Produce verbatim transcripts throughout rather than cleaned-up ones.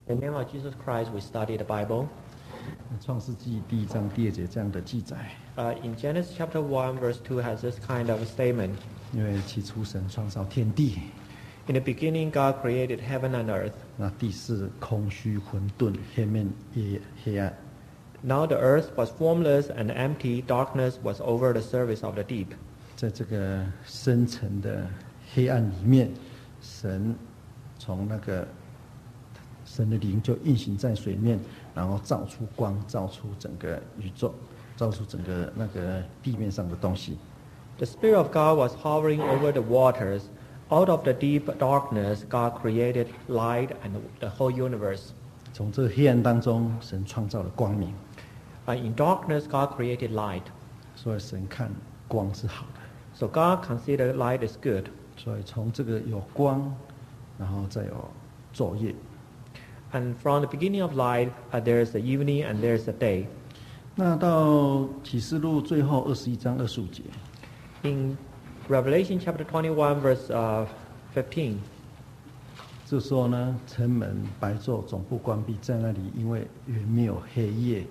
In the name of Jesus Christ, we study the Bible. 创世纪第一章第二节这样的记载。 Uh, in Genesis chapter one, verse two has this kind of a statement. 因为起初神创造天地， In the beginning, God created heaven and earth. 那地是空虚混沌，黑面也黑暗。 Now the earth was formless and empty. Darkness was over the surface of the deep. 在这个深层的黑暗里面，神从那个神的灵就运行在水面，然后照出光，照出整个宇宙，照出整个那个地面上的东西。 The Spirit of God was hovering over the waters. Out of the deep darkness, God created light and the whole universe. 从这个黑暗当中，神创造了光明。 Uh, in darkness, God created light. 所以神看光是好的， So God considered light is good. 所以从这个有光，然后再有昼夜。 And from the beginning of light, uh, there is the evening and there is the day. 那到启示录最后二十一章二十五节， In Revelation chapter twenty-one, verse uh, fifteen, 这时候呢，城门白昼总不关闭，在那里，因为原没有黑夜。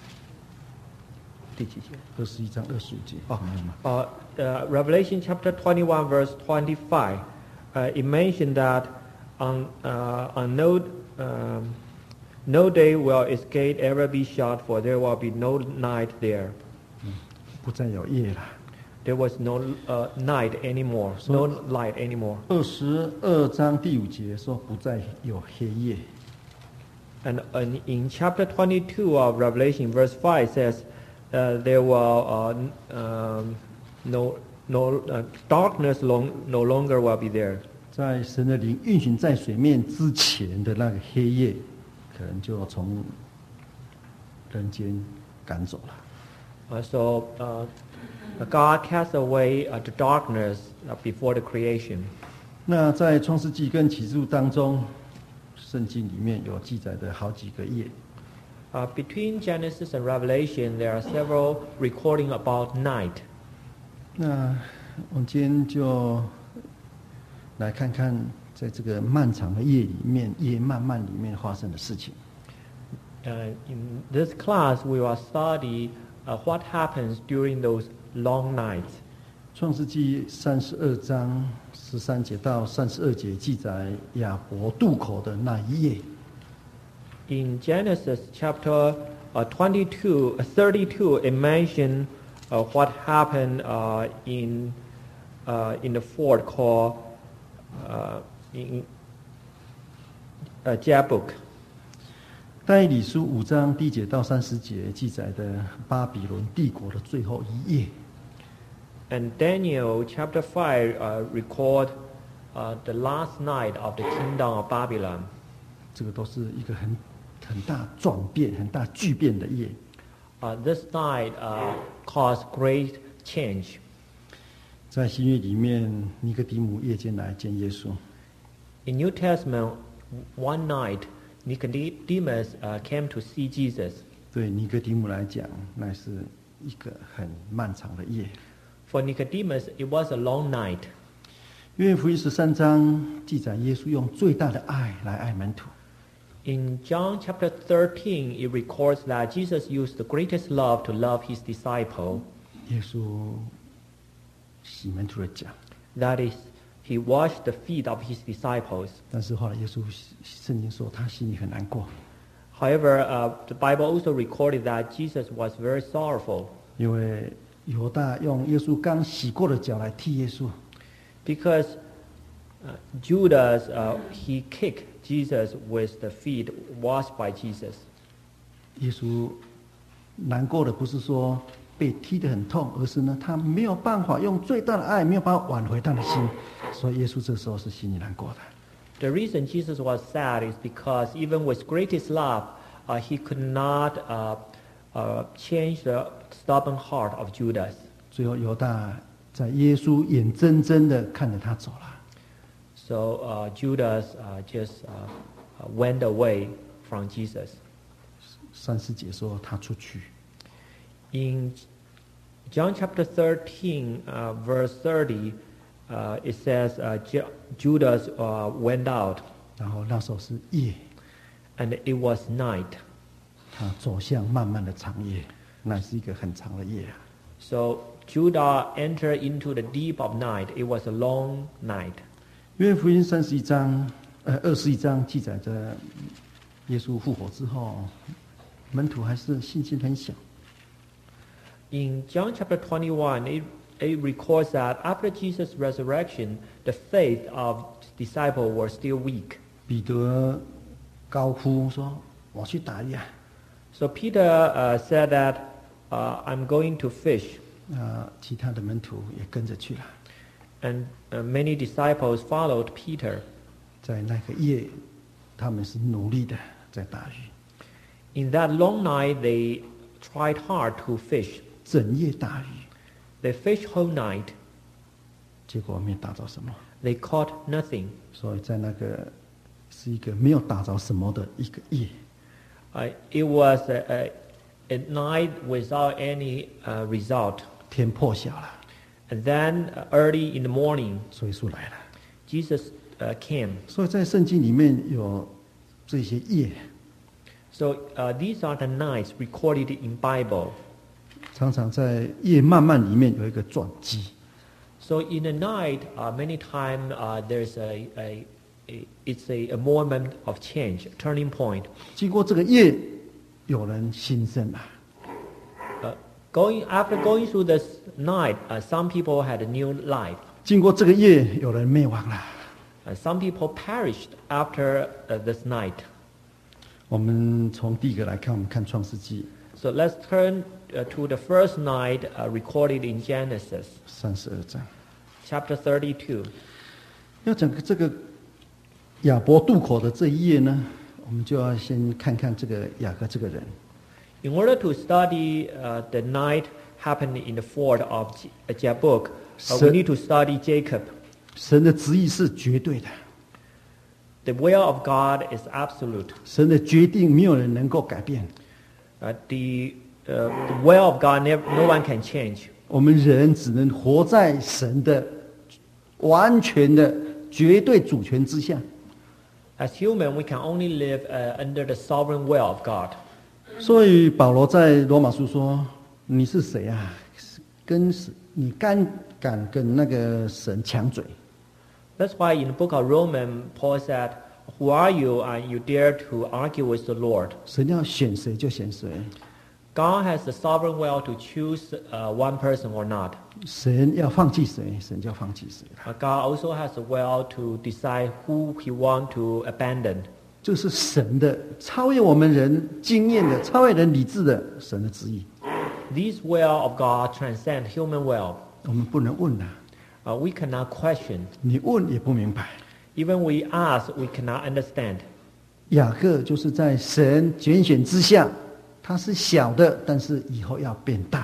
第几节？二十一章二十五节。哦，没有吗？ uh, uh, Revelation chapter twenty-one, verse twenty-five, uh, it mentioned that on, uh, on no, um, no day will its gate ever be shut, for there will be no night there. 不再有夜了。 There was no uh, night anymore, no light anymore. 二十二章第五节说不再有黑夜。 And, and in chapter twenty-two of Revelation, verse five says, uh, there will uh, um, no no uh, darkness long, no longer will be there. 在神的灵运行在水面之前的那个黑夜，可能就从人间赶走了。 Uh, so uh, God cast away uh, the darkness uh, before the creation. 那在创世纪跟启示录当中，圣经里面有记载的好几个夜。 Uh, between Genesis and Revelation, there are several recording about night. 那我们今天就来看看，在这个漫长的夜里面，夜漫漫里面发生的事情。 Uh, in this class, we will study uh, what happens during those long nights. 创世纪三十二章十三节到三十二节记载亚伯渡口的那一夜。 In Genesis chapter uh, twenty-two, uh, thirty-two, it mentioned uh, what happened uh, in uh, in the fort called uh, in uh, Jabbok. 但以理书五章第一节到三十节记载的巴比伦帝国的最后一夜。 And Daniel chapter five uh, record uh, the last night of the kingdom of Babylon. 这个都是一个很很大转变、很大巨变的夜。 Uh, this night uh, caused great change. 在新约里面，尼哥底母夜间来见耶稣， In New Testament, one night Nicodemus uh, came to see Jesus. 对尼哥底母来讲，那是一个很漫长的夜。 For Nicodemus, it was a long night. 约翰福音十三章记载，耶稣用最大的爱来爱门徒。 In John chapter thirteen, it records that Jesus used the greatest love to love his disciple. 耶稣洗门徒的脚， That is, he washed the feet of his disciples. 但是后来耶稣圣经说他心里很难过， However, uh, the Bible also recorded that Jesus was very sorrowful 因为犹大用耶稣刚洗过的脚来踢耶稣。 because uh, Judas, uh, he kicked Jesus with the feet washed by Jesus. 耶稣难过的不是说被踢得很痛，而是呢他没有办法用最大的爱，没有办法挽回他的心，所以耶稣这时候是心里难过的。 The reason Jesus was sad is because even with greatest love, uh, he could not uh, uh, change the stubborn heart of Judas. 最后犹大在耶稣眼睁睁的看着他走了。 So uh, Judas uh, just uh, uh, went away from Jesus. 三十节说他出去， In John chapter thirteen, uh, verse thirty, uh, it says uh, Ju- Judas uh, went out. 然后那时候是夜， and it was night. 他走向漫漫的长夜，那是一个很长的夜啊。 So Judah entered into the deep of night. It was a long night. 约翰福音三十一章，呃，二十一章记载着耶稣复活之后，门徒还是信心很小。 In John chapter twenty-one, it, it records that after Jesus' resurrection, the faith of disciples were still weak. 彼得高呼说：“我去打鱼啊！” So Peter uh, said that, uh, I'm going to fish. 啊，其他的门徒也跟着去了。 And uh, many disciples followed Peter. 在那个夜，他们是努力的在打鱼， In that long night, they tried hard to fish. 整夜打鱼， They fished whole night. 结果没打着什么。 They caught nothing. 所以在那个是一个没有打着什么的一个夜。 Uh, it was a, a, a night without any uh, result. 天破晓了， And then uh, early in the morning, 所以说来了。 Jesus uh, came. 所以在圣经里面有这些夜， So uh, these are the nights recorded in Bible. 常常在夜漫漫里面有一个转机。 So in the night, uh, many times uh, there's a, a, a it's a, a moment of change, a turning point. 经过这个夜，有人新生了， Uh, going after going through this night, uh, some people had a new life. 经过这个夜，有人灭亡了。 Uh, some people perished after uh, this night. 我们从第一个来看，我们看创世纪 So let's turn uh, to the first night uh, recorded in Genesis, 三十二章。 chapter thirty-two. 要讲这个亚伯渡口的这一页呢，我们就要先看看这个雅各这个人。 In order to study uh, the night happened in the ford of J- uh, Jabbok, uh, we So- need to study Jacob. 神的旨意是绝对的， The will of God is absolute. 神的决定没有人能够改变。 Uh, the, uh, the will of God, never, no one can change. 我们人只能活在神的完全的绝对主权之下。 As human, we can only live uh, under the sovereign will of God. 所以保罗在罗马书说：“你是谁啊？跟你敢敢跟那个神抢嘴？ That's why in the book of Romans, Paul said, who are you and you dare to argue with the Lord? 神要选谁就选谁， God has the sovereign will to choose uh, one person or not. 神要放弃谁，神就放弃谁。 But God also has the will to decide who he wants to abandon. 这是神的超越我们人经验的、超越人理智的神的旨意。 This will of God transcends human will. 我们不能问呐、 Uh, we cannot question. 你问也不明白。 Even we ask, we cannot understand. 雅各就是在神拣选之下，他是小的，但是以后要变大。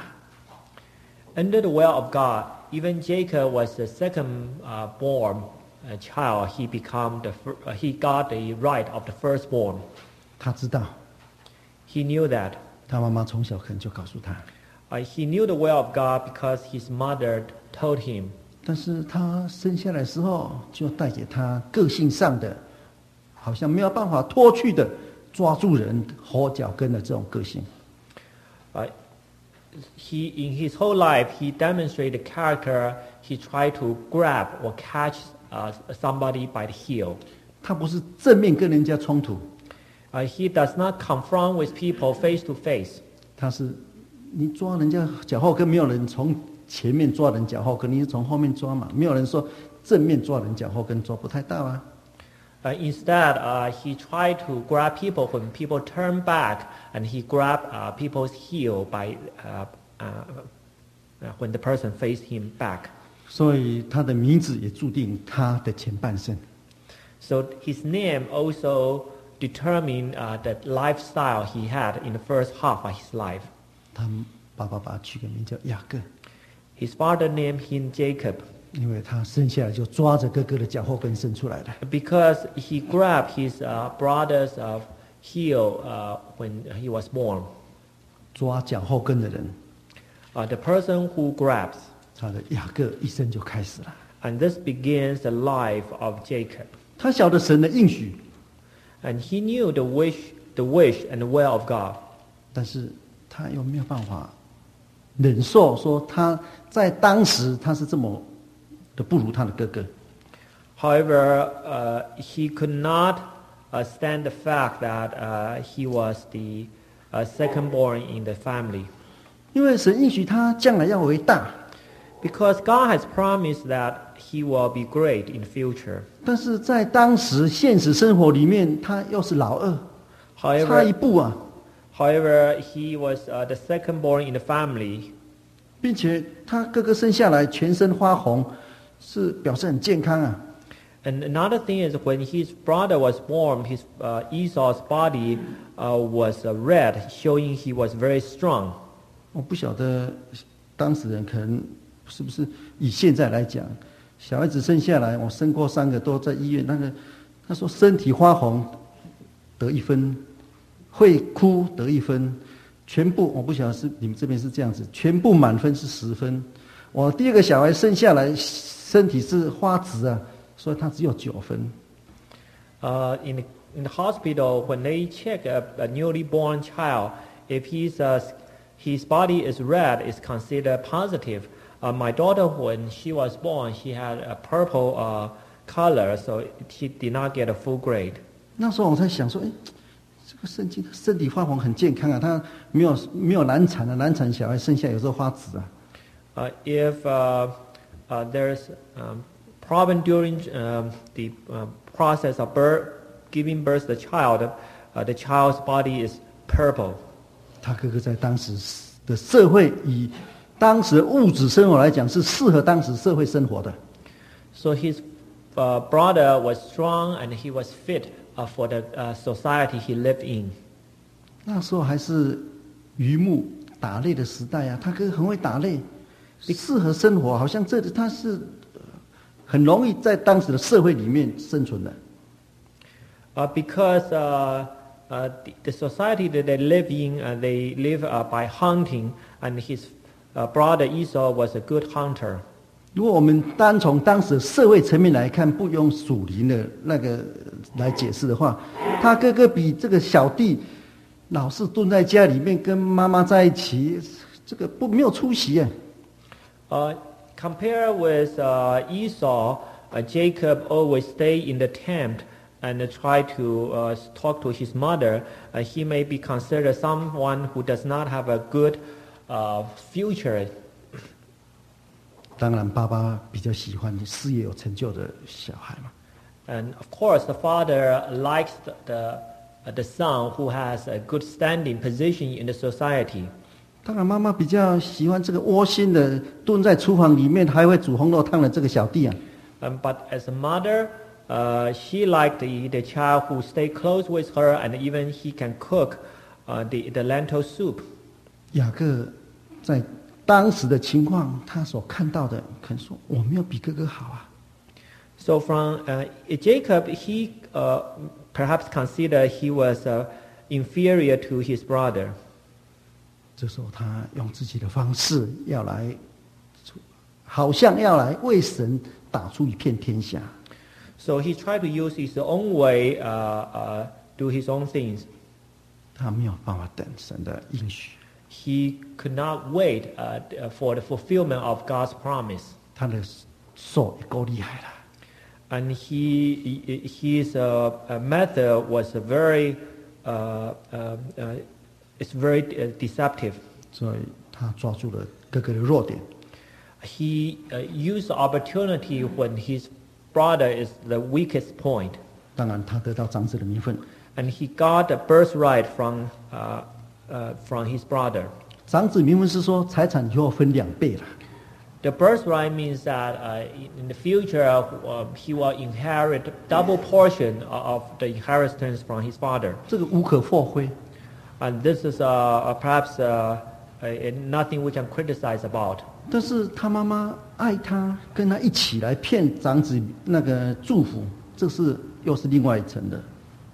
Under the will of God, even Jacob was the second uh, born uh, child. He become the fir- uh, he got the right of the firstborn. 他知道， He knew that. 他妈妈从小可能就告诉他， Uh, he knew the will of God because his mother told him. 但是他生下来的时候，就带给他个性上的，好像没有办法脱去的，抓住人活脚跟的这种个性。 Uh, he in his whole life he demonstrated character. He tried to grab or catch uh, somebody by the heel. 他不是正面跟人家冲突， Uh, he does not confront with people face to face. 他是你抓人家脚后跟，没有人从前面抓人脚后跟，你是从后面抓嘛？没有人说正面抓人脚后跟抓不太到啊。 Uh, instead, uh, he tried to grab people when people turn back, and he grabbed uh, people's heel by uh, uh, uh, when the person faced him back. 所以他的名字也注定他的前半生。 So his name also determined uh, the lifestyle he had in the first half of his life. 他爸爸把他取个名叫雅各， His father named him Jacob 因为他生下来就抓着哥哥的脚后跟生出来的。 because he grabbed his uh, brother's uh, heel uh, when he was born. 抓脚后跟的人， Uh, the person who grabs, 他的雅各一生就开始了。 and this begins the life of Jacob. 他晓得神的应许， and he knew the wish, the wish and the will of God. 但是他又没有办法忍受，说他在当时他是这么的不如他的哥哥。 However, uh, he could not uh, stand the fact that uh, he was the uh, second born in the family. 因为神应许他将来要为大， Because God has promised that he will be great in the future. 但是在当时现实生活里面，他又是老二，差一 However, 步啊， however, he was uh, the second born in the family, 并且他哥哥生下来全身发红，是表示很健康啊。 and another thing is when his brother was born, his uh, Esau's body uh, was uh, red, showing he was very strong. 我不晓得当事人可能是不是以现在来讲，小孩子生下来，我生过三个都在医院，那个他说身体发红得一分，会哭得一分，全部我不晓得是你们这边是这样子，全部满分是十分。我第二个小孩生下来身体是发紫啊，所以他只有九分。 Uh, in, the, in the hospital, when they check a, a newly born child, if he's, uh, his body is red, it's considered positive. Uh, my daughter, when she was born, she had a purple uh, color, so she did not get a full grade. 那时候我在想说，哎，这个圣经身体发红很健康啊，他没有没有难产啊，难产小孩生下有时候发紫啊。 Uh, if uh, uh, there's um, problem during um, the uh, process of birth, giving birth to the child, uh, the child's body is purple. 他哥哥在当时的社会，以当时物质生活来讲，是适合当时社会生活的。 So his uh, brother was strong and he was fit uh, for the uh, society he lived in. 那时候还是渔牧打猎的时代啊，他哥很会打猎，适合生活，好像这他是很容易在当时的社会里面生存的。 Uh, because uh, uh, the, the society that they live in, uh, they live uh, by hunting, and his uh, brother Esau was a good hunter. 如果我们单从当时的社会层面来看，不用属灵的那个来解释的话，他哥哥比这个小弟老是蹲在家里面跟妈妈在一起，这个不没有出息啊。 Uh, compare with uh, Esau, uh, Jacob always stay in the tent and uh, try to uh, talk to his mother. Uh, he may be considered someone who does not have a good uh, future. 当然，爸爸比较喜欢事业有成就的小孩嘛。 And of course, the father likes the the, uh, the son who has a good standing position in the society. 当然，妈妈比较喜欢这个窝心的，蹲在厨房里面还会煮红肉汤的这个小弟啊。 Um, but as a mother, uh, she liked the, the child who stay close with her, and even he can cook uh, the the lentil soup. 雅各在当时的情况，他所看到的，可能说我没有比哥哥好啊。 So from uh, Jacob, he uh, perhaps considered he was uh, inferior to his brother. 这时候他用自己的方式要来，好像要来为神打出一片天下。 So he tried to use his own way, uh, uh, do his own things. 他没有办法等神的应许。 He could not wait uh, for the fulfillment of God's promise. 他的手也够厉害了。 And he, his uh, method was very, uh, uh, uh, it's very deceptive. 所以他抓住了哥哥的弱点。 He uh, used the opportunity when his brother is the weakest point. 当然，他得到长子的名分。 And he got the birthright from, uh, uh, from his brother. 长子名分是说财产以后分两倍了。 The birthright means that uh, in the future uh, he will inherit double portion of the inheritance from his father. 这个无可厚非。 And this is uh, perhaps uh, uh, nothing we can criticize about. 但是他妈妈爱他，跟他一起来骗长子那个祝福，这是又是另外一层的。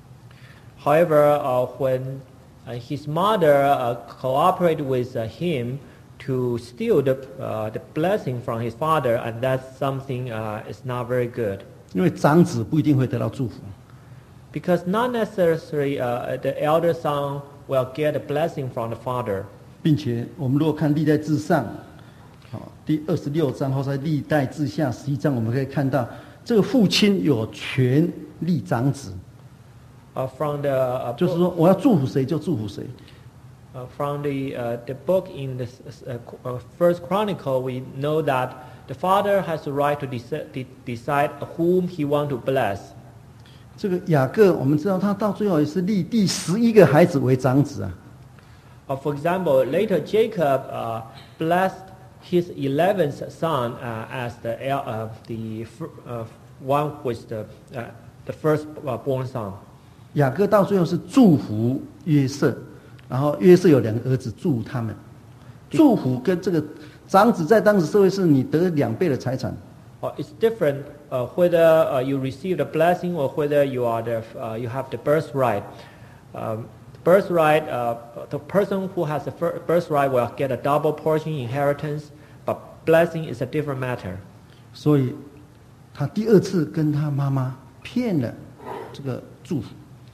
However, uh, when uh, his mother uh, cooperated with uh, him to steal the uh, the blessing from his father, and that's something uh, is not very good. 因为长子不一定会得到祝福。 Because not necessarily uh, the elder son will get a blessing from the father. 并且我们如果看历代志上，好，第二十六章或在历代志下十一章，我们可以看到这个父亲有权立长子， Uh, from the uh, 就是 book, 说我要祝福谁就祝福谁。 uh, from the uh, the book in the uh, uh, First Chronicle, we know that the father has the right to deci- de- decide whom he want to bless. 这个雅各，我们知道他到最后也是立第十一个孩子为长子啊。 Uh, for example, later Jacob uh, blessed his eleventh son uh, as the el- uh, the fir- uh, one who is the uh, the first uh, born son. 雅各到最后是祝福约瑟，然后约瑟有两个儿子，祝福他们。祝福跟这个长子在当时社会是你得两倍的财产。 Uh, it's different uh, whether uh, you receive the blessing or whether you are the uh, you have the birthright. Um, birthright, uh, the person who has the fir- birthright will get a double portion inheritance, but blessing is a different matter. 所以他第二次跟他妈妈骗了这个祝福。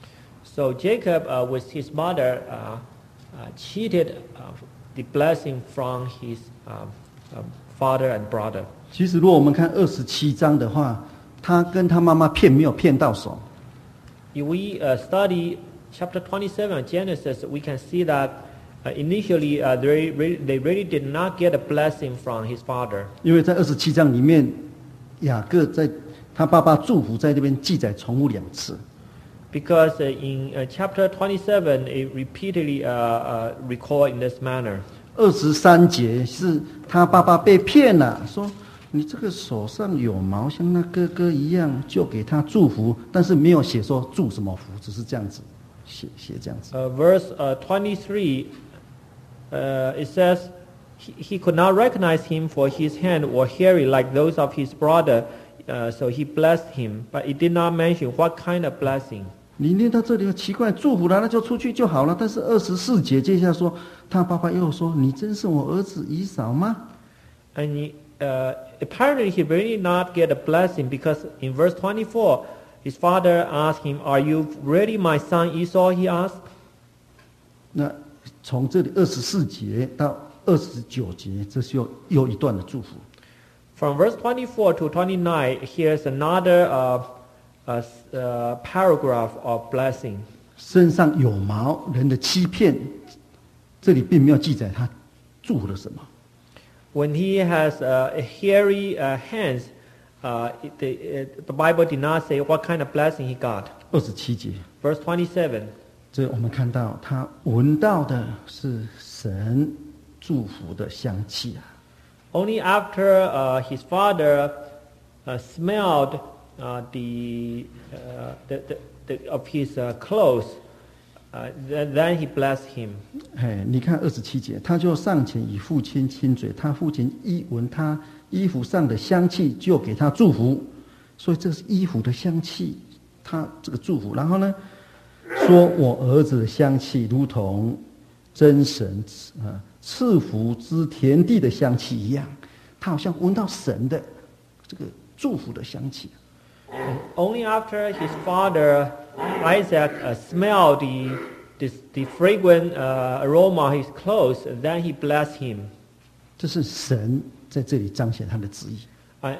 So Jacob, uh, with his mother, uh, uh, cheated uh, the blessing from his um, um, father and brother. 其实，如果我们看二十七章的话，他跟他妈妈骗没有骗到手。 If we uh, study chapter twenty-seven of Genesis, we can see that uh, initially uh, they, re- they really did not get a blessing from his father. 因为在二十七章里面，雅各在他爸爸祝福在这边记载重复两次。 Because uh, in uh, chapter twenty-seven, it repeatedly uh, uh, recalled in this manner. 二十三节是他爸爸被骗了，说你这个手上有毛，像那哥哥一样，就给他祝福，但是没有写说祝什么福，只是这样子写写这样子。 Uh, verse uh, twenty-three, uh, it says, he, he could not recognize him for his hand were hairy like those of his brother, uh, so he blessed him. But it did not mention what kind of blessing. 你念到这里奇怪，祝福了那就出去就好了。但是二十四节接下来说，他爸爸又说：“你真是我儿子以扫吗？” And he, uh, apparently he really not get a blessing because in verse twenty-four, his father asked him, "Are you really my son Esau?" He asked. 那从这里二十四节到二十九节，这是又又一段的祝福。 From verse twenty-four to twenty-nine, here's another uh, uh, uh, paragraph of blessing. 身上有毛，人的欺骗，这里并没有记载他祝福了什么。 When he has uh, hairy uh, hands, uh, it, the, it, the Bible did not say what kind of blessing he got. 二十七节， Verse twenty-seven, 这我们看到他闻到的是神祝福的香气啊。 only after uh, his father uh, smelled uh, the, uh, the, the, the of his uh, clothes, uh, then, then he blessed him. 哎，你看二十七节，他就上前与父亲亲嘴，他父亲一闻他衣服上的香气，就给他祝福。所以这是衣服的香气，他这个祝福。然后呢，说我儿子的香气如同真神啊赐福之田地的香气一样，他好像闻到神的这个祝福的香气。 And only after his father Isaac uh, smelled the, this, the fragrant uh, aroma of his clothes, then he blessed him. 这是神在这里彰显他的旨意。 Uh,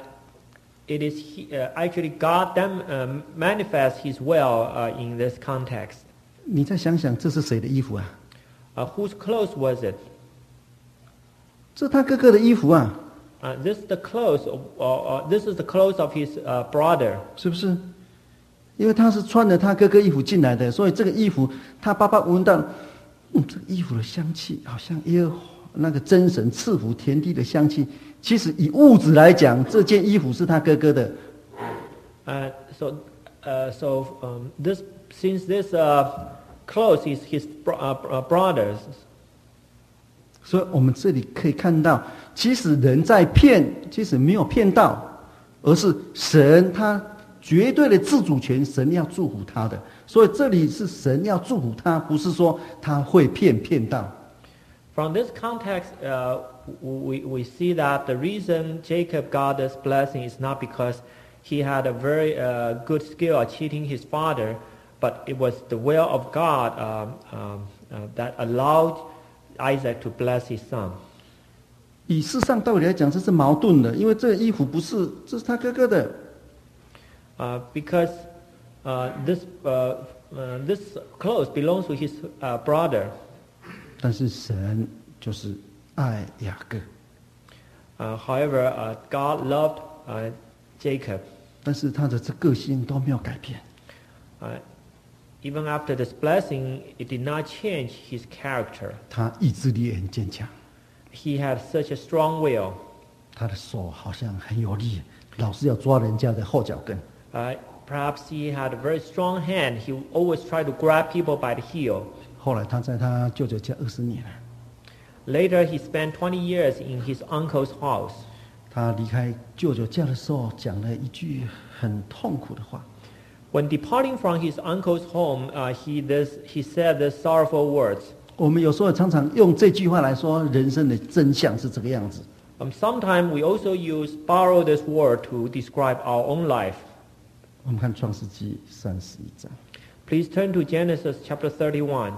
it is he, uh, actually God then uh, manifests his will uh, in this context. 你再想想，这是谁的衣服啊？ Uh, whose clothes was it? 这是他哥哥的衣服啊， Uh, this is the clothes. Of, uh, uh, this is the clothes of his uh, brother. 是不是？因为他是穿着他哥哥衣服进来的，所以这个衣服他爸爸闻到，嗯，这个衣服的香气好像耶和华那个真神赐福田地的香气。其实以物质来讲，这件衣服是他哥哥的。 Uh, so, uh, so um, this since this uh, clothes is his bro- uh, uh, brother's. 所以我们这里可以看到，其实人在骗，其实没有骗到，而是神他绝对的自主权，神要祝福他的。所以这里是神要祝福他，不是说他会骗骗到。 From this context, uh, we, we see that the reason Jacob got this blessing is not because he had a very uh, good skill at cheating his father, but it was the will of God um, um, uh, that allowed Isaac to bless his son. 以世上道理来讲，这是矛盾的，因为这个衣服不是，这是他哥哥的。 Uh, because uh, this uh, uh, this clothes belongs to his uh, brother. 但是神就是爱雅各。 Uh, however, uh, God loved uh, Jacob. 但是他的这个性都没有改变。 Uh, even after this blessing, it did not change his character. 他意志力很坚强。 He had such a strong will. 他的手好像很有力，老是要抓人家的后脚跟。 Uh, perhaps he had a very strong hand. He always tried to grab people by the heel. 后来他在他舅舅家二十年了。 Later, he spent twenty years in his uncle's house. 他离开舅舅家的时候，讲了一句很痛苦的话。 When departing from his uncle's home, uh, he this he said these sorrowful words. 我们有时候常常用这句话来说，人生的真相是这个样子。 Um, sometimes we also use borrow this word to describe our own life. 我们看创世纪三十一章。 Please turn to Genesis chapter thirty-one.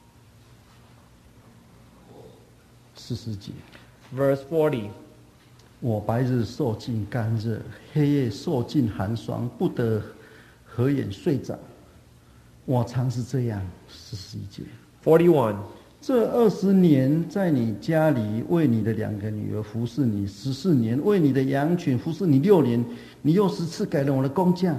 四十节 Verse forty. 我白日受尽干热，黑夜受尽寒霜，不得合眼睡着。我常是这样。四十一节 forty-one. 这二十年在你家里为你的两个女儿服侍你十四年，为你的羊群服侍你六年，你又十次改了我的工价。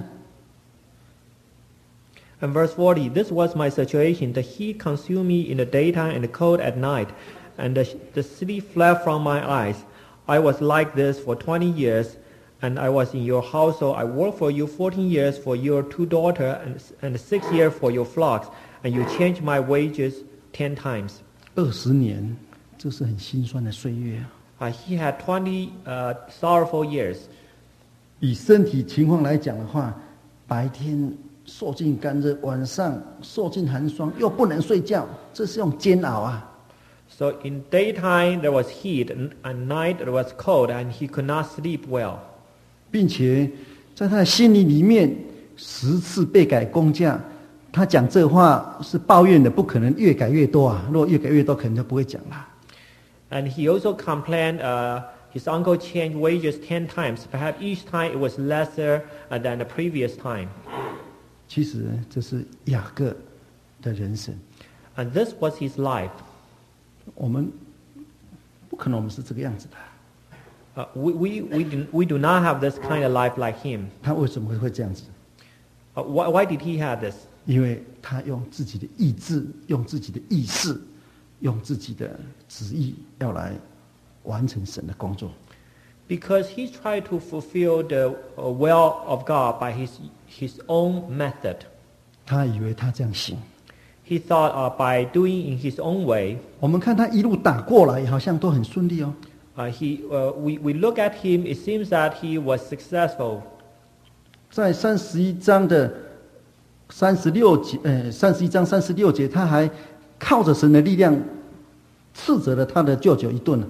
And verse forty, this was my situation. The heat consumed me in the daytime and the cold at night, and the, the city fled from my eyes. I was like this for twenty years, and I was in your household. I worked for you fourteen years for your two daughters, and, and six years for your flocks, and you changed my wages ten times. 二十年，这是很心酸的岁月啊。 Uh, he had twenty uh, sorrowful years. 以身体情况来讲的话，白天受尽干热，晚上受尽寒霜，又不能睡觉，这是用煎熬啊。 So in daytime there was heat, and at night there was cold, and he could not sleep well. 并且在他的心里里面，十次被改工价。他讲这话是抱怨的，不可能越改越多啊！如果越改越多，可能就不会讲了。 And he also complained uh, his uncle changed wages ten times. Perhaps each time it was lesser uh, than the previous time. 其实这是雅各的人生。 And this was his life. 我们不可能，我们是这个样子的。 Uh, we, we, we, do, we do not have this kind of life like him. 他为什么会这样子？ Uh, why, why did he have this? 因为他用自己的意志，用自己的意识，用自己的旨意，要来完成神的工作。 Because he tried to fulfill the uh, will of God by his, his own method. 他以为他这样行。 He thought uh, by doing in his own way. 我们看他一路打过来，好像都很顺利哦。 Uh, he, uh, we, we look at him, it seems that he was successful. 在三十一章的三十六节，呃，三十一章三十六节，他还靠着神的力量斥责了他的舅舅一顿。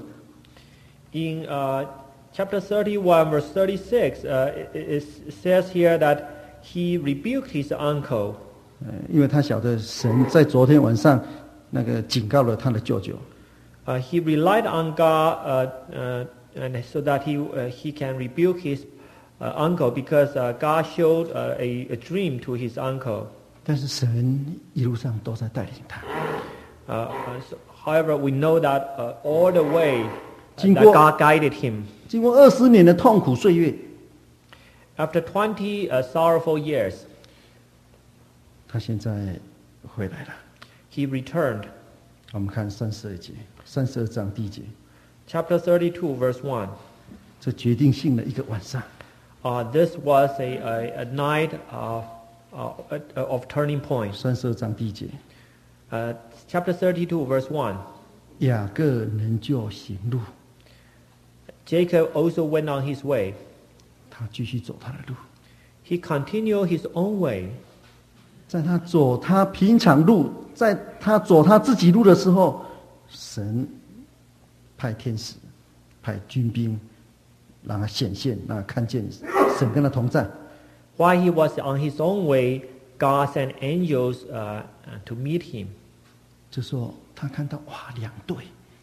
In uh, chapter thirty-one, verse thirty-six, uh, it, it says here that he rebuked his uncle. 呃，因为他晓得神在昨天晚上那个警告了他的舅舅。 Uh, he relied on God, uh, uh, and so that he uh, he can rebuke his uh, uncle because uh, God showed uh, a, a dream to his uncle. 但是神一路上都在带领他。 Uh, uh, so, however, we know that uh, all the way uh, 经 that 过 God guided him. 经过二十年的痛苦岁月， After twenty uh, sorrowful years, 他现在回来了。 he returned. 我们看三十二节，三十二章第一节， Chapter thirty-two, verse one. 这决定性的一个晚上。 Uh, this was a, a, a night of, uh, of turning point. 三十二章第一节， Uh, chapter thirty-two, verse one. 雅各仍旧行路， Jacob also went on his way. 他继续走他的路。 He continued his own way. 在他走他平常路，在他走他自己路的时候，神派天使、派军兵，让他显现，让他看见神跟他同在。 While he was on his own way, God sent angels uh, to meet him. 这时候他看到哇，两队，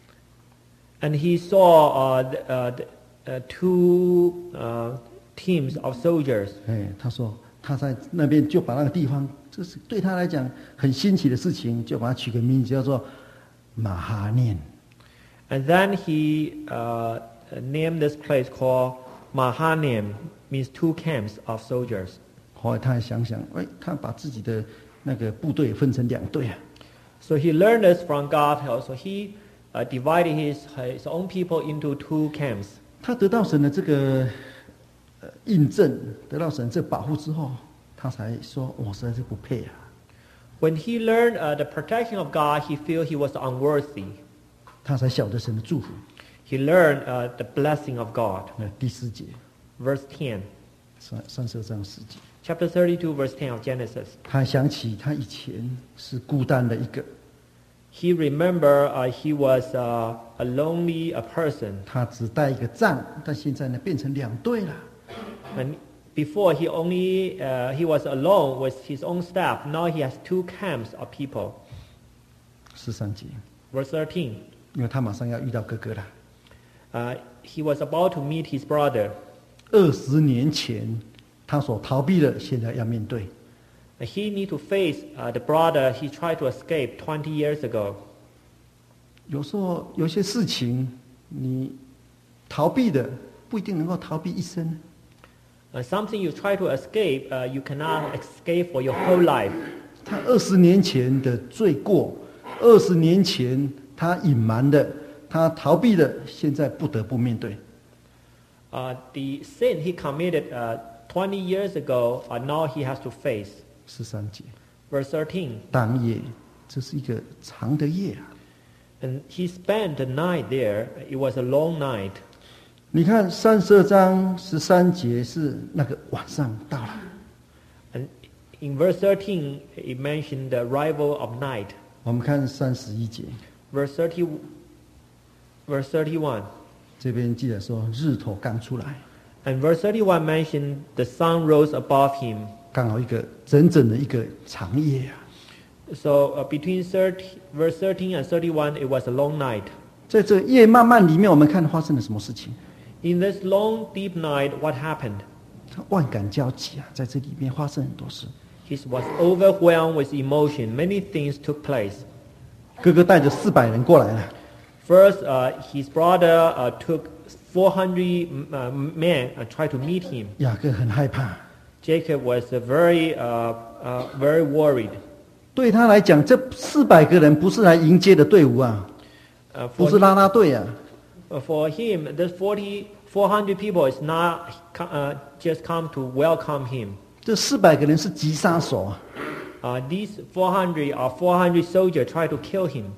And he saw uh, the, uh, the, uh, two uh, teams of soldiers. 哎，他说他在那边就把那个地方，这是对他来讲很新奇的事情，就把它取个名字叫做马哈念。 And then he uh, named this place called Mahanaim, means two camps of soldiers. 后来他还想想，哎，他把自己的那个部队分成两队啊。 So he learned this from God. So he uh, divided his, his own people into two camps. 他得到神的这个呃印证，得到神这保护之后，他才说：“我实在是不配啊。” When he learned uh, the protection of God, he felt he was unworthy. 他才晓得神的祝福。 He learned uh, the blessing of God. 那第四节， Verse ten. 三三十二章四节， Chapter thirty-two, verse ten of Genesis. 他想起他以前是孤单的一个， He remembered uh, he was uh, a lonely a person. 他只带一个杖，但现在呢变成两队了。 And before he only uh, he was alone with his own staff. Now he has two camps of people. 十三节， Verse thirteen. 因为他马上要遇到哥哥了。 Uh, he was about to meet his brother. 二十年前他所逃避的，现在要面对。 He need to face uh, the brother he tried to escape twenty years ago. 有时候有些事情你逃避的，不一定能够逃避一生。 Uh, something you try to escape, uh, you cannot escape for your whole life. 他二十年前的罪过，二十年前他隐瞒的，他逃避的，现在不得不面对。 Uh, the sin he committed uh, twenty years ago, uh, now he has to face. 十三节， Verse thirteen. 当夜，这是一个长的夜啊！ And he spent the night there. It was a long night. 你看三十二章十三节是那个晚上到了， And in verse thirteen, it mentioned the arrival of night. 我们看三十一节， Verse thirty, verse thirty-one. 这边记得说日头刚出来， And verse thirty-one mentioned the sun rose above him. 刚好一个整整的一个长夜啊！ So uh, between thirty, verse thirteen and thirty-one, it was a long night. 在这夜漫漫里面，我们看发生了什么事情？ In this long, deep night, what happened? 他万感交集啊，在这里面发生很多事。 He was overwhelmed with emotion. Many things took place. 哥哥带着四百人过来了， First, uh, his brother uh, took four hundred uh, men and tried to meet him. 雅各很害怕。 Jacob was uh, very, uh, uh, very worried. 对他来讲，这四百个人不是来迎接的队伍啊， Uh, 不 for, 是啦啦队啊， uh, for him, this forty, four hundred people is not uh, just come to welcome him. 这四百个人是急杀手啊！ Uh, these four hundred or four hundred soldiers tried to kill him.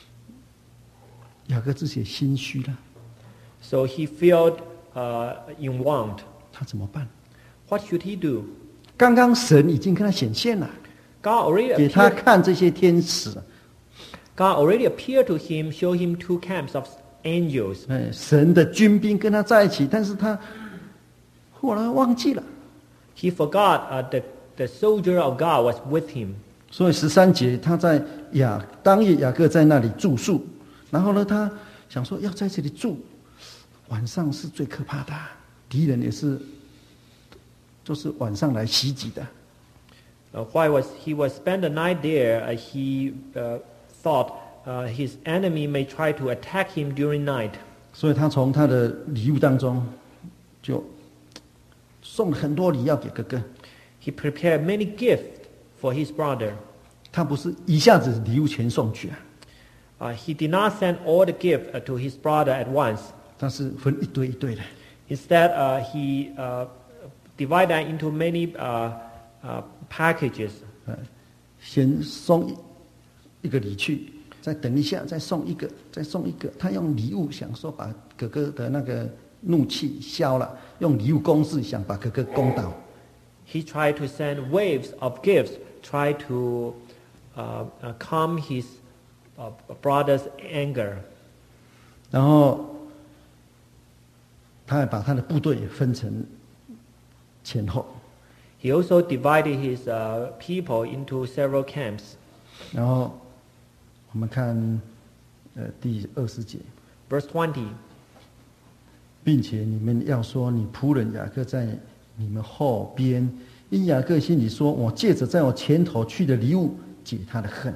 雅各自己也心虚了， So he felt uh, in want. 他怎么办？ What should he do? 刚刚神已经跟他显现了， God already 给他 appeared, 看这些天使， God already appeared to him, show him two camps of angels. 哎，神的军兵跟他在一起，但是他后来忘记了。 He forgot uh, that the soldier of God was with him. 所以十三节，他在雅当夜雅各在那里住宿，然后呢，他想说要在这里住，晚上是最可怕的，敌人也是，就是晚上来袭击的。 Uh, why was he was spend the night there? Uh, he uh, thought uh, his enemy may try to attack him during night. 所以他从他的礼物当中，就送了很多礼要给哥哥。 He prepared many gifts for his brother. 他不是一下子礼物全送去啊， Uh, he did not send all the gifts uh, to his brother at once. 他是分一堆一堆的。 Instead, uh, he uh, divided that into many uh, uh, packages. 呃，先送一一个礼去，再等一下，再送一个，再送一个。他用礼物想说把哥哥的那个怒气消了，用礼物攻势想把哥哥攻倒。 He tried to send waves of gifts, try to uh, uh, calm his uh, brother's anger. 然后他还把他的部队分成前后， He also divided his uh, people into several camps. 然后我们看呃第二十节， Verse twenty. 并且你们要说，你仆人雅各在你们后边，因雅各心里说，我借着在我前头去的礼物解他的恨。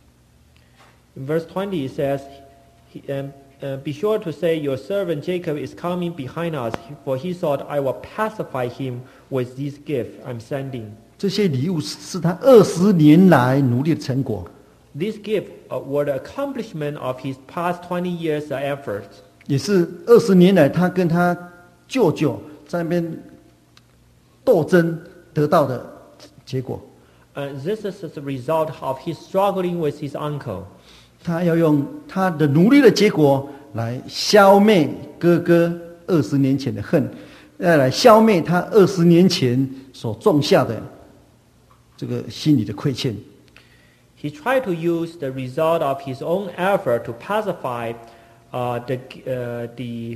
In verse twenty, it says, he, um, uh, Be sure to say, Your servant Jacob is coming behind us, for he thought I will pacify him with this gift I'm sending. 这些礼物是他二十年来努力的成果， This gift uh, were the accomplishment of his past twenty years' uh, efforts. 也是二十年来他跟他舅舅在那边斗争得到的结果。 Uh, this is as a result of his struggling with his uncle. 他要用他的努力的结果来消灭哥哥二十年前的恨，要来消灭他二十年前所种下的这个心理的亏欠。 He tried to use the result of his own effort to pacify uh, the, uh, the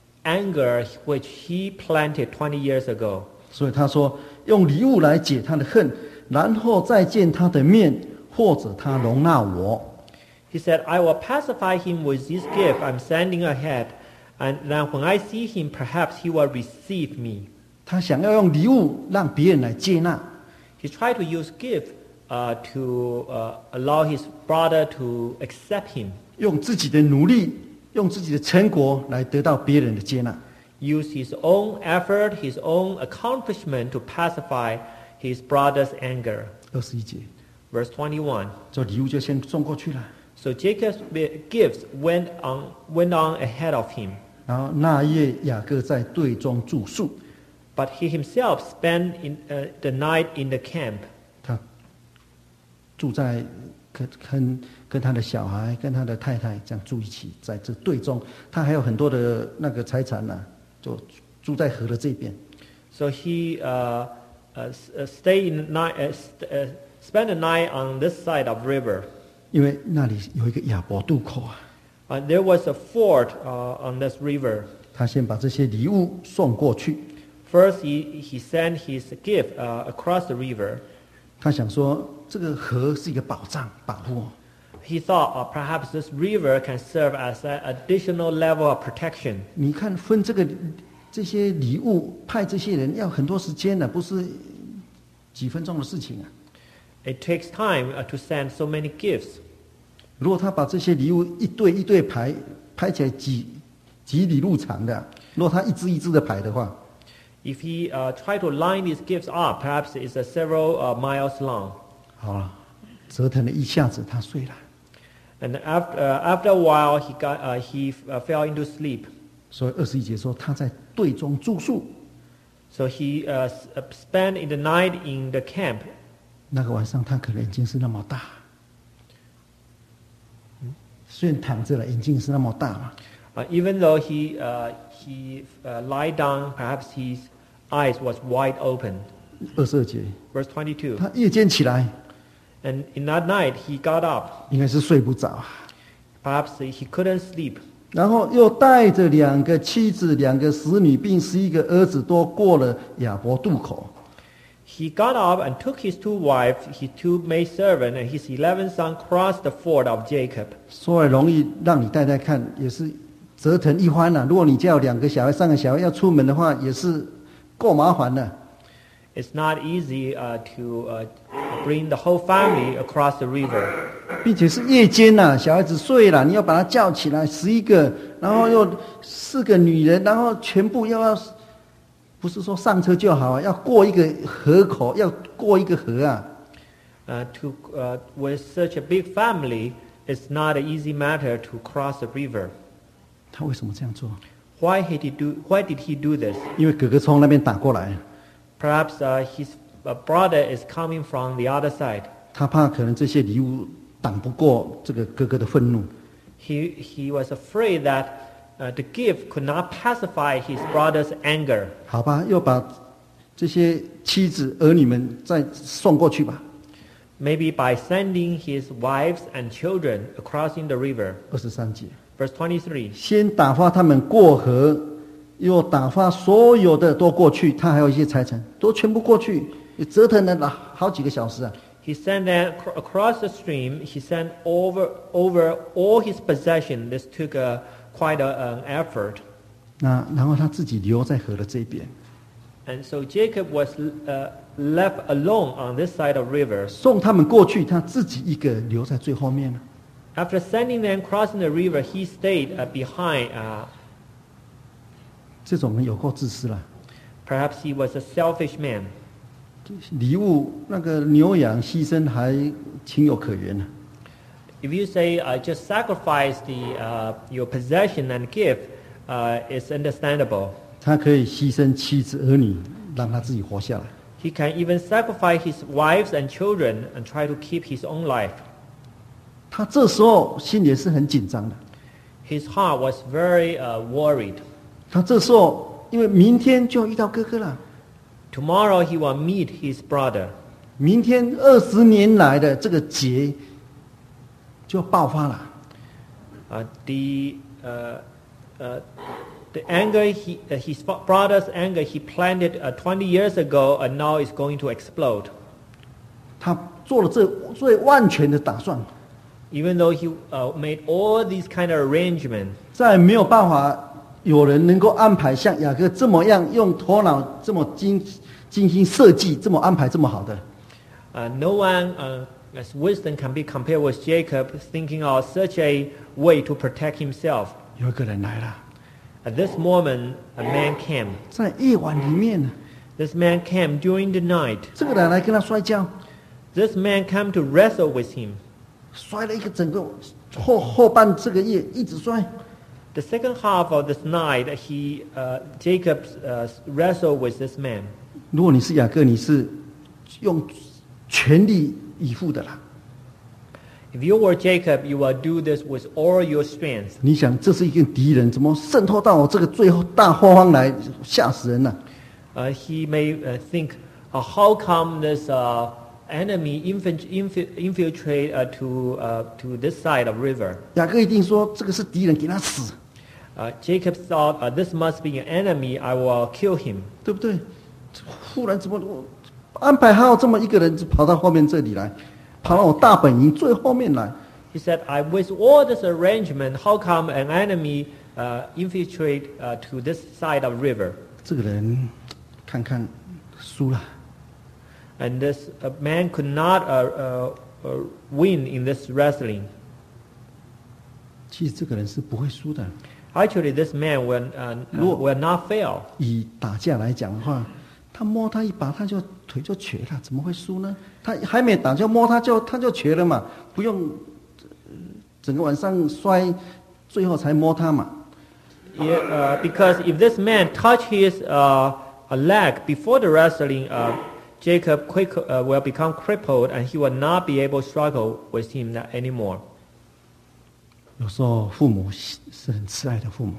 anger which he planted twenty years ago. 所以他说，用礼物来解他的恨，然后再见他的面，或者他容纳我。 He said, I will pacify him with this gift I'm sending ahead, and then when I see him, perhaps he will receive me. 他想要用礼物让别人来接纳， He tried to use gift uh, to uh, allow his brother to accept him, 用自己的努力，用自己的成果来得到别人的接纳。 use his own effort, his own accomplishment to pacify his brother's anger. 二十一节， Verse twenty-one. 这礼物就先送过去了。 So Jacob's gifts went on, went on ahead of him, 然后那夜雅各在队中住宿， but he himself spent in, uh, the night in the camp. 他住在跟跟跟他的小孩、跟他的太太这样住一起，在这队中，他还有很多的那个财产呢、啊，就住在河的这边。 So he uh, uh, stayed in the night, uh, st- uh, spent the night on this side of river. 因为那里有一个亚伯渡口啊， Uh, there was a fort uh, on this river. 他先把这些礼物送过去。 First, he, he sent his gift uh, across the river. 他想说，这个河是一个保障，保护我。 He thought uh, perhaps this river can serve as an additional level of protection. 你看分这个这些礼物派这些人要很多时间呢、不是几分钟的事情啊。 It takes time uh, to send so many gifts. 如果他把这些礼物一对一对排排起来几几里路长的，如果他一支一支的排的话， If he uh, tried to line these gifts up, perhaps it's uh, several uh, miles long. 好了，折腾了一下子，他睡了。 And after, uh, after a while, he, got, uh, he uh, fell into sleep. 所以二十一节说他在队中住宿， So he uh, s- uh, spent in the night in the camp. 那个晚上他可能眼睛是那么大，虽然躺着了，眼睛是那么大嘛。 Uh, even though he, uh, he uh, lied down, perhaps his eyes was wide open. 二十二节， Verse twenty-two. 他夜间起来， And in that night, he got up. 应该是睡不着啊。 Perhaps he couldn't sleep. 然后又带着两个妻子、两个使女，并十一个儿子，都过了亚伯渡口。 He got up and took his two wives, his two maidservants, and his eleven sons crossed the ford of Jacob. 说来容易，让你带带看，也是折腾一番呐、如果你家有两个小孩、三个小孩要出门的话，也是够麻烦的。 It's not easy uh, to uh, bring the whole family across the river. 并且是夜间呐、小孩子睡了，你要把他叫起来，十一个，然后又四个女人，然后全部又要，不是说上车就好啊，要过一个河口，要过一个河啊。 Uh, to, uh, with such a big family, it's not an easy matter to cross the river. 他为什么这样做？ Why did he do, why did he do this? 因为哥哥从那边打过来， Perhaps uh, his uh, brother is coming from the other side. 他怕可能这些礼物挡不过这个哥哥的愤怒， He, he was afraid that uh, the gift could not pacify his brother's anger. 好吧，又把这些妻子儿女们再送过去吧。 Maybe by sending his wives and children crossing the river. 二十三节， Verse twenty-three. 先打发他们过河，又打发所有的都过去，他还有一些财产都全部过去， 折腾了好几个小时啊。 He sent them across the stream. He sent over over all his possession. This took a, quite a, an effort. 那然后他自己留在河的这边。 And so Jacob was uh, left alone on this side of river. 送他们过去，他自己一个留在最后面了。 After sending them crossing the river, he stayed uh, behind. Uh, 这种人有够自私了。 perhaps he was a selfish man. 礼物那个牛羊牺牲还情有可原呢。 If you say uh, just sacrifice the uh, your possession and gift, uh, it's understandable. 他可以牺牲妻子儿女，让他自己活下来。 He can even sacrifice his wives and children and try to keep his own life. 他这时候心里是很紧张的。 His heart was very uh, worried. 他这时候因为明天就要遇到哥哥了。 Tomorrow he will meet his brother. 明天二十年来的这个劫就要爆发了。 Uh, the uh, uh, the anger he uh, his brother's anger he planted uh, twenty years ago and now is going to explode. 他做了这最万全的打算。 Even though he uh, made all these kind of arrangements. 在没有办法。有人能够安排像雅各这么样用头脑这么精精心设计，这么安排这么好的。 Uh, no one uh, as wisdom can be compared with Jacob thinking of such a way to protect himself. 有一个人来了。 At this moment, a man came. 在夜晚里面呢。 This man came during the night. 这个人来跟他摔跤。 This man came to wrestle with him. 摔了一个整个后后半这个夜一直摔。 The second half of this night, he uh, Jacob uh, wrestled with this man. 如果你是雅各，你是用全力以赴的啦。 If you were Jacob, you will do this with all your strength. 你想，这是一个敌人，怎么渗透到我这个最后大后方来，吓死人了。 Uh, he may uh, think, uh, how come this uh, enemy infil infil infiltrate uh, to uh, to this side of river? 雅各一定说，这个是敌人，给他死。 Uh, Jacob thought, uh, this must be an enemy. I will kill him. 对不对？忽然怎么我安排好这么一个人，就跑到后面这里来，跑到我大本营最后面来。 He said, I with all this arrangement, how come an enemy uh, infiltrate uh, to this side of river? 这个人看看输了。 And this uh, man could not uh, uh, uh, win in this wrestling. 其实这个人是不会输的。 Actually, this man will, uh, uh, will not fail. 以打架来讲的话，他摸他一把，他就腿就瘸了，怎么会输呢？他还没打就摸他就他就瘸了嘛，不用、呃、整个晚上摔，最后才摸他嘛。 Yeah, uh, because if this man touch his uh, a leg before the wrestling, uh, Jacob quick, uh, will become crippled and he will not be able to struggle with him anymore. 有时候父母是很慈爱的父母。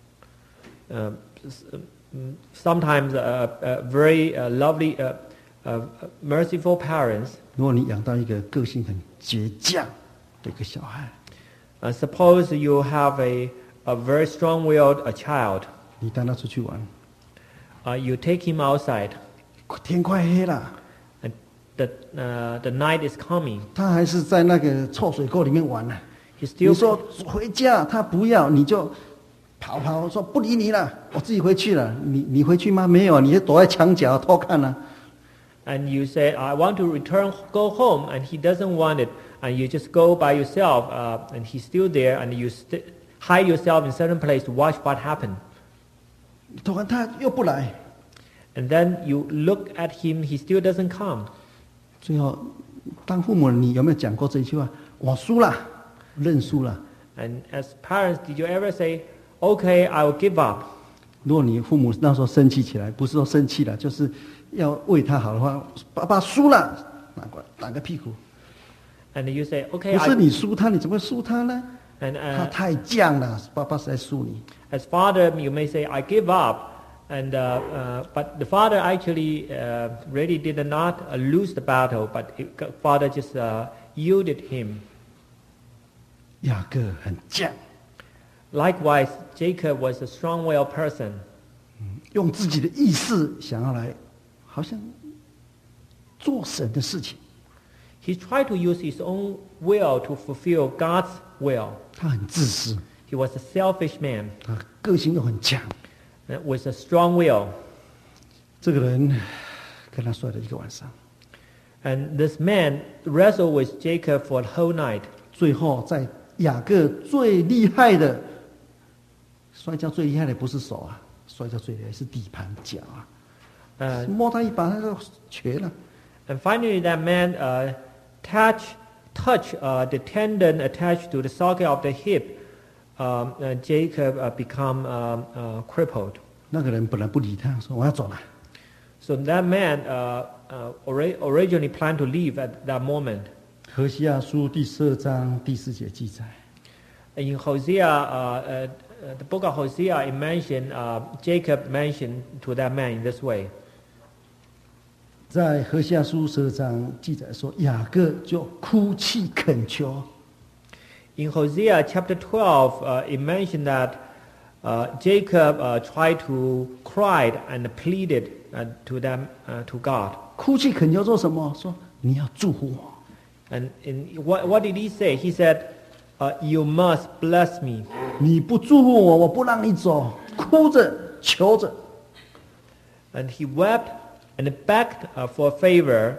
Uh, sometimes uh, uh, very uh, lovely, uh, uh, merciful parents. 如果你养到一个个性很倔强的一个小孩， Uh, suppose you have a, a very strong-willed a child. 你带他出去玩， Uh, you take him outside. 天快黑了， And the, uh, the night is coming. 他还是在那个臭水沟里面玩呢。 He 你 still 说回家，他不要，你就跑跑说不理你了，我自己回去了。你你回去吗？没有，你躲在墙角偷看呢、啊。 And you say, I want to return, go home, and he doesn't want it, and you just go by yourself, uh, and he's still there, and you st hide yourself in certain place to watch what happened. 偷看他又不来， And then you look at him, he still doesn't come. 最后当父母，你有没有讲过这句话？我输了，认输了。 And as parents, did you ever say, okay, I will give up? 如果你父母那时候生气起来，不是说生气了，就是要为他好的话，爸爸输了，打个打个屁股。 And you say, okay, 不是 I, 你输他，你怎么会输他呢？ and 他 uh, 太犟了，爸爸是在输你。 as father, you may say, I give up. And uh, uh, but the father actually uh, really did not uh, lose the battle, but it, father just uh, yielded him. 雅各很犟， Likewise, Jacob was a strong-willed person. 用自己的意识想要来，好像做神的事情。 He tried to use his own will to fulfill God's will. 他很自私， He was a selfish man 他个性又很强。 uh, with a strong will. 这个人跟他摔了一个晚上， And this man wrestled with Jacob for the whole night. 最后在雅各最厉害的摔跤最厉害的不是手啊，摔跤最厉害是底盘脚啊， Uh, 摸他一把他就瘸了。 and finally, that man uh, touch, touch uh, the tendon attached to the socket of the hip. Um, uh, Jacob uh, become um, uh, crippled. 那个人本来不理他，说我要走了。 So that man uh, uh, ori- originally planned to leave at that moment. 何西阿书第十二章第四节记载， In Hosea, uh, uh, the book of Hosea, it mentioned uh, Jacob mentioned to that man in this way. 在何西阿书十二章记载说，雅各就哭泣恳求。 In Hosea chapter twelve, uh, it mentioned that uh, Jacob uh, tried to cry and pleaded uh, to them uh, to God. 哭泣恳求做什么？说你要祝福我。 And in, what, what did he say? He said, uh, "You must bless me." 你不祝福我，我不让你走。哭着求着， And he wept and begged uh, for favor.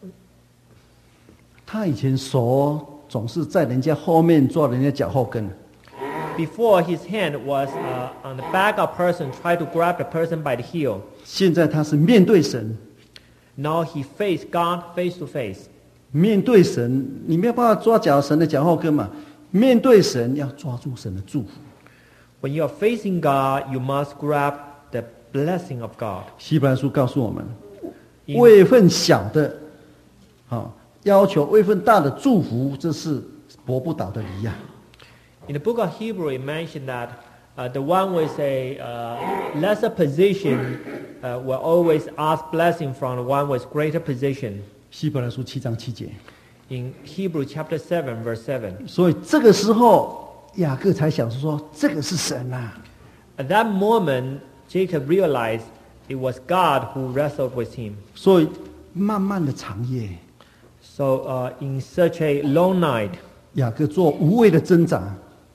他以前手总是在人家后面抓人家脚后跟， Before, his hand was uh, on the back of a person, tried to grab the person by the heel. 现在他是面对神， Now he faced God face to face. 面对神，你没有办法抓脚神的脚后跟嘛？面对神要抓住神的祝福。 When you are facing God, you must grab the blessing of God. 希伯来书告诉我们， In, 位分小的，啊，要求位分大的祝福，这是驳不倒的理呀。 in the book of Hebrew, it mentioned that uh, the one with a uh, lesser position uh, will always ask blessing from the one with greater position. 希伯来书七章七节， In Hebrew chapter seven, verse seven. 所以这个时候雅各才想说，这个是神呐、啊。 At that moment, Jacob realized it was God who wrestled with him. 所以漫漫的长夜， So uh, in such a long night, 雅各做无谓的挣扎。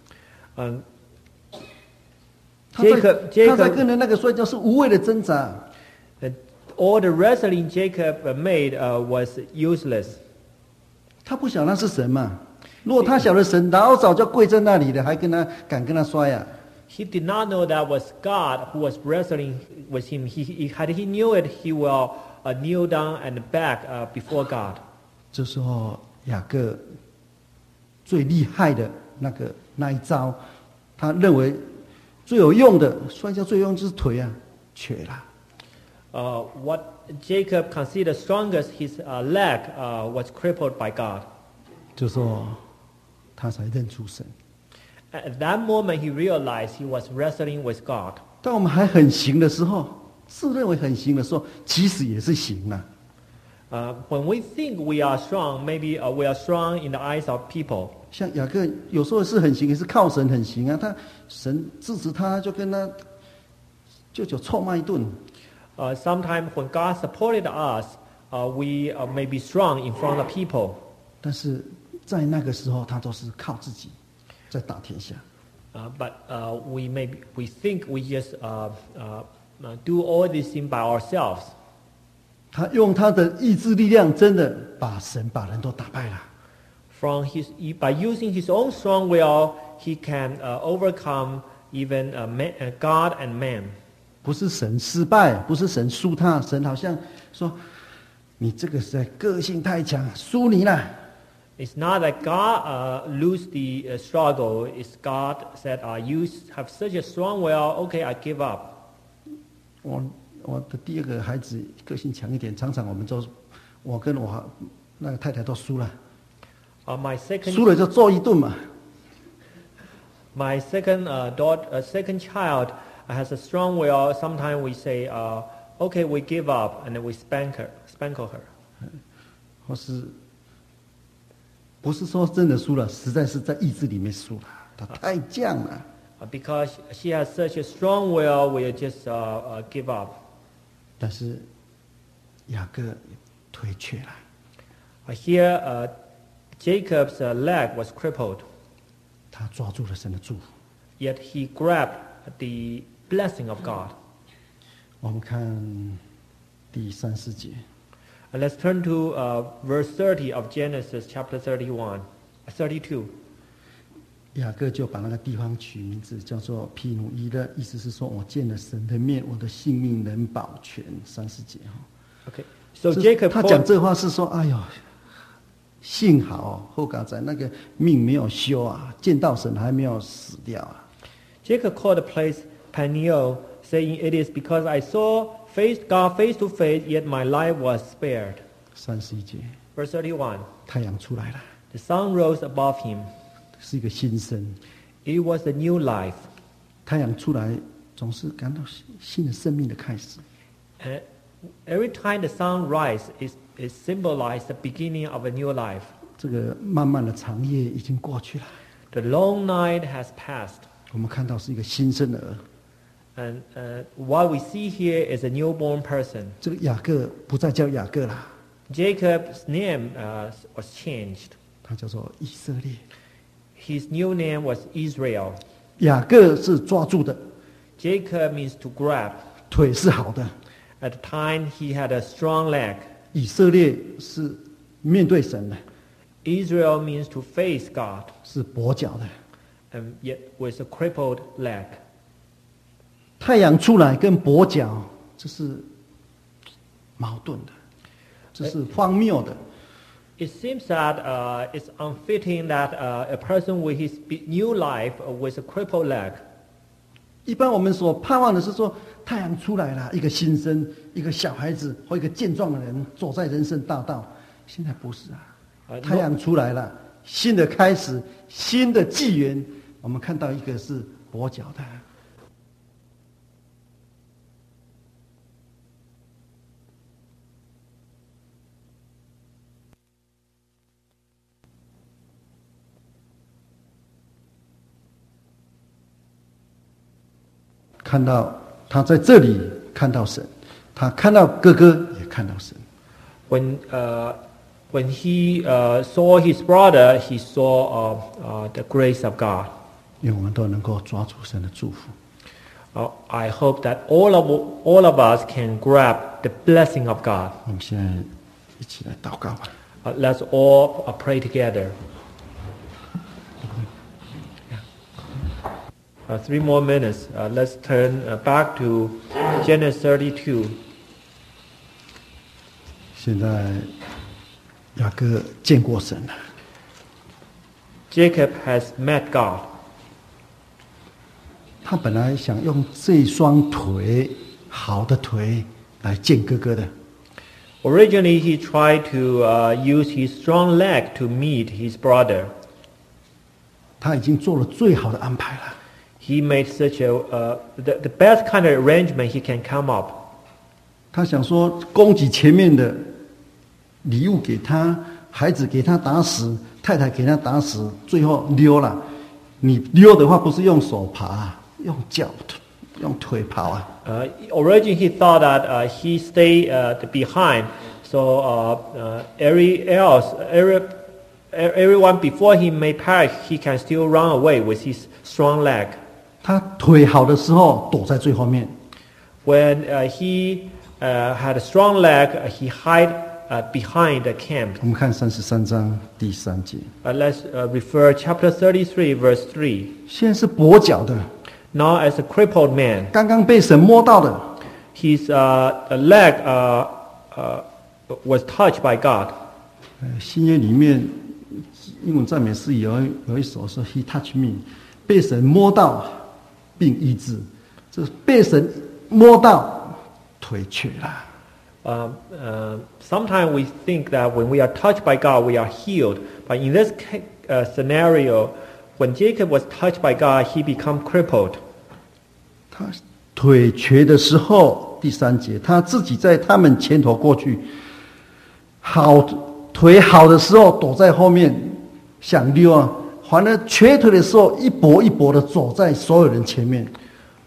um, 他在 Jacob- 他在 Jacob- 跟人那个摔跤是无谓的挣扎。 uh, all the wrestling Jacob uh, made uh, was useless. 他不晓得那是神嘛？如果他晓得神，老早就跪在那里了，还跟他敢跟他摔呀、啊？ He did not know that was God who was wrestling with him. He, he, had he knew it, he will uh, kneel down and beg uh, before God. 这时候雅各最厉害的那个那一招，他认为最有用的摔跤最有用就是腿啊，瘸了。 Uh, what Jacob considered strongest, his uh, leg uh, was crippled by God. 这时候他才认出神。 At that moment, he realized he was wrestling with God. 当我们还很行的时候，自认为很行的时候，其实也是行了。 Uh, when we think we are strong, maybe uh, we are strong in the eyes of people. 像雅各有时候是很行，也是靠神很行啊。他神支持他，就跟他舅舅臭骂一顿。 Uh, sometimes when God supported us, uh, we uh, may be strong in front of people. 但是在那个时候，他都是靠自己在打天下。 Uh, but uh, we may be, we think we just uh, uh, uh, do all these things by ourselves. 他用他的意志力量，真的把神把人都打败了。 From his by using his own strong will, he can uh, overcome even uh, man, uh, God and man. 不是神失败，不是神输他，神好像说你这个是个性太强，输你了。 It's not that God uh, lose the uh, struggle. It's God said, uh, "You have such a strong will. Okay, I give up." 我我的第二个孩子个性强一点，常常我们都，我跟我那个太太都输了， Uh, my 输 second 了就揍一顿嘛。 my second uh, daughter, uh, second child has a strong will. Sometimes we say, uh, "Okay, we give up," and then we spank her, spankle her. 或是不是说真的输了，实在是在意志里面输了，他太犟了。 Uh, because she has such a strong will, we just uh, uh, give up. 但是雅各腿瘸了。 Uh, here, uh, Jacob's uh, leg was crippled, 他抓住了神的祝福。 yet he grabbed the blessing of God. 我们看第三四节， Uh, let's turn to uh, verse thirty of Genesis chapter thirty-one, uh, thirty-two. 雅各就把那个地方取名字叫做毗努伊勒，意思是说我见了神的面，我的性命能保全。三四节哈。 Okay, so 这 Jacob 他讲 called, 这话是说，哎呦，幸好后嘎仔那个命没有休啊，见到神还没有死掉啊。 Jacob called the place Peniel, saying, "It is because I saw face God face to face, yet my life was spared." 三十一节， Verse thirty-one. 太阳出来了， The sun rose above him. 是一个新生。 It was a new life. 太阳出来，总是感到新的生命的开始。 And every time the sun rises, it, it symbolizes the beginning of a new life. 这个漫漫的长夜已经过去了， The long night has passed. 我们看到是一个新生儿。 And uh, what we see here is a newborn person. 这个雅各不再叫雅各啦， Jacob's name uh, was changed. 他叫做以色列。 His new name was Israel. 雅各是抓住的， Jacob means to grab. 腿是好的； At the time, he had a strong leg. 以色列是面对神的， Israel means to face God, 是跛脚的。 and yet with a crippled leg. 太阳出来跟跛脚，这是矛盾的，这是荒谬的。 It seems that uh, it's unfitting that uh, a person with his be- new life uh, with a crippled leg. 一般我们所盼望的是说，太阳出来了，一个新生，一个小孩子或一个健壮的人走在人生大道。现在不是啊， Uh, 太阳出来了，新的开始，新的纪元。我们看到一个是跛脚的。看到他在这里看到神，他看到哥哥也看到神。 When uh, when he uh, saw his brother, he saw uh, uh, the grace of God. 愿我们都能够抓住神的祝福。 Uh, I hope that all of all of us can grab the blessing of God. 我们现在一起来祷告吧。 Uh, let's all uh, pray together. Uh, three more minutes. Uh, let's turn uh, back to Genesis thirty-two. 现在雅各见过神了， Jacob has met God. 他本来想用这双腿，好的腿来见哥哥的， Originally, he tried to uh, use his strong leg to meet his brother. 他已经做了最好的安排了。 He made such a uh, the, the best kind of arrangement he can come up. 他想说，供给前面的礼物给他，孩子给他打死，太太给他打死，最后溜了。你溜的话，不是用手爬，用脚、用腿跑啊。 Uh, originally, he thought that uh, he stayed uh, behind, so uh, uh, every else, every, everyone before he made perish, he can still run away with his strong leg. 他腿好的时候，躲在最后面。 When uh, he uh, had a strong leg, uh, he hid uh, behind the camp. 我们看三十三章第三节， Uh, let's uh, refer chapter thirty-three, verse three. 现在是跛脚的， Now, as a crippled man, 刚刚被神摸到的， his uh, leg uh, uh, was touched by God. 呃，新约里面英文赞美诗有一有一首说 He touched me， 被神摸到并医治，这被神摸到腿瘸了。 Um, uh, sometimes we think that when we are touched by God, we are healed. But in this ca- uh, scenario, when Jacob was touched by God, he became crippled. 他腿瘸的时候，第三节，他自己在他们前头过去，好腿好的时候躲在后面想溜啊，反而瘸腿的时候一跛一跛的走在所有人前面。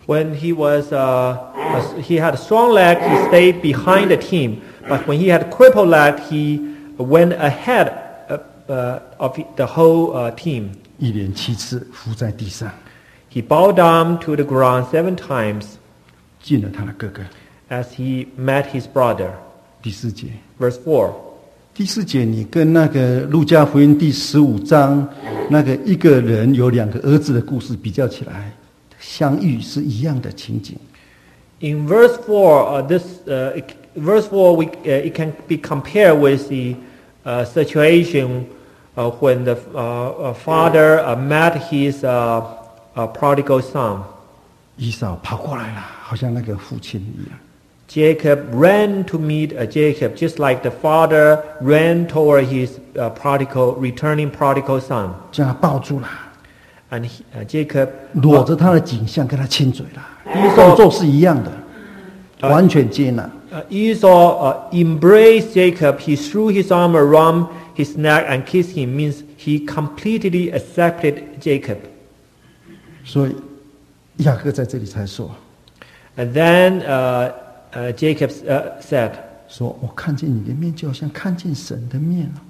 When he was, uh, he had a strong leg, he stayed behind the team. But when he had a crippled leg, he went ahead uh, uh, of the whole uh, team. 一连七次伏在地上， He bowed down to the ground seven times 敬了他的哥哥。 as he met his brother. 第四节， Verse four. 第四节你跟那个路加福音第十五章那个一个人有两个儿子的故事比较起来，相遇是一样的情景。 In verse four, uh, this uh, it, verse four, we, uh, it can be compared with the uh, situation uh, when the uh, uh, father uh, met his uh, uh, prodigal son. 以扫跑过来了，好像那个父亲一样。 Jacob ran to meet uh, Jacob, just like the father ran toward his uh, prodigal, returning prodigal son. 将他抱住了， And he, uh, Jacob 裸着他的颈项跟他亲嘴了， Esau 动作是一样的，完全接纳。 Uh, Esau uh, embraced Jacob. He threw his arm around his neck and kissed him. Means he completely accepted Jacob. 所以雅各在这里才说 And then uh, uh, Jacob uh, said, 说我看见你的面，就好像看见神的面了。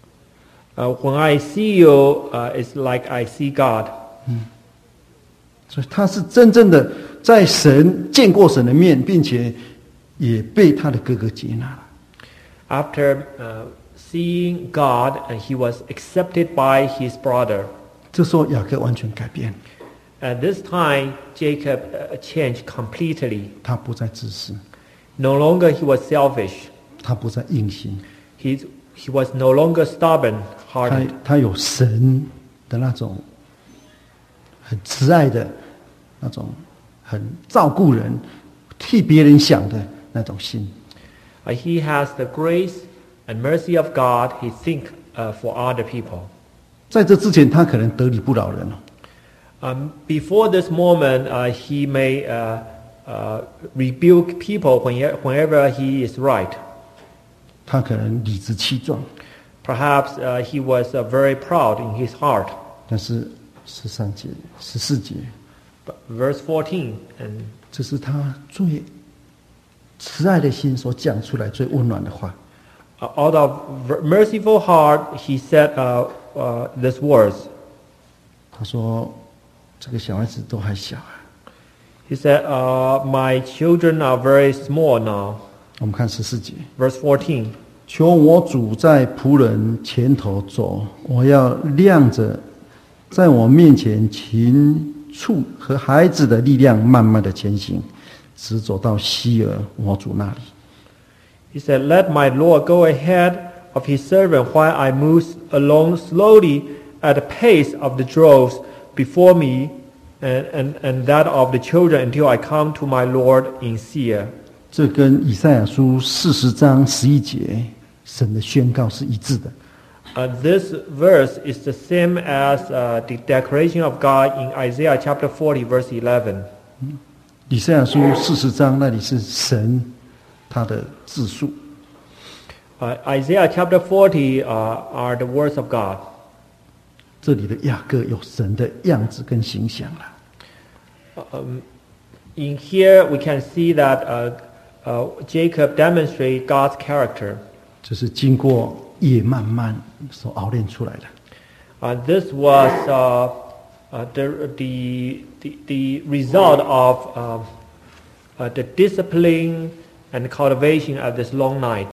uh, "When I see you, uh, it's like I see God." 所以他是真正的在神见过神的面，并且也被他的哥哥接纳了。 After uh, seeing God, and he was accepted by his brother. 这时候雅各完全改变， At this time, Jacob uh, changed completely. 他不再自私， No longer he was selfish. 他不再硬心， He he was no longer 他 stubborn-hearted. 他有神的那种很慈爱的那种，很照顾人、替别人想的那种心。 Uh, he has the grace and mercy of God. He think uh, for other people. 在这之前，他可能得理不饶人了。 Um, before this moment, uh, he may uh, uh, rebuke people when, whenever he is right. 他可能理直气壮， Perhaps uh, he was uh, very proud in his heart. 但是十三节、十四节， But verse fourteen, and 这是他最慈爱的心所讲出来最温暖的话。 uh, out of ver- merciful heart, he said uh, uh, these words. 他说：“这个小孩子都还小啊。 He said, uh, "My children are very small now." ” 我们看十四节， Verse fourteen. 求我主在仆人前头走，我要亮着在我面前禽畜和孩子的力量，慢慢的前行，直走到希尔我主那里。 He said, "Let my Lord go ahead of his servant while I move along slowly at the pace of the droves before me and, and, and that of the children until I come to my Lord in Seir." 这跟以赛亚书四十章十一节神的宣告是一致的。 Uh, this verse is the same as uh, the declaration of God in Isaiah chapter forty, verse eleven. 以赛亚书四十章那里是神他的自述， Uh, Isaiah chapter forty uh, are the words of God. 这里的雅各有神的样子跟形象了。 Um, in here we can see that uh, uh, Jacob demonstrates God's character. 这是经过夜慢慢所熬练出来的。 Uh, this was uh, uh, the, the, the, the result of uh, uh, the discipline and cultivation of this long night.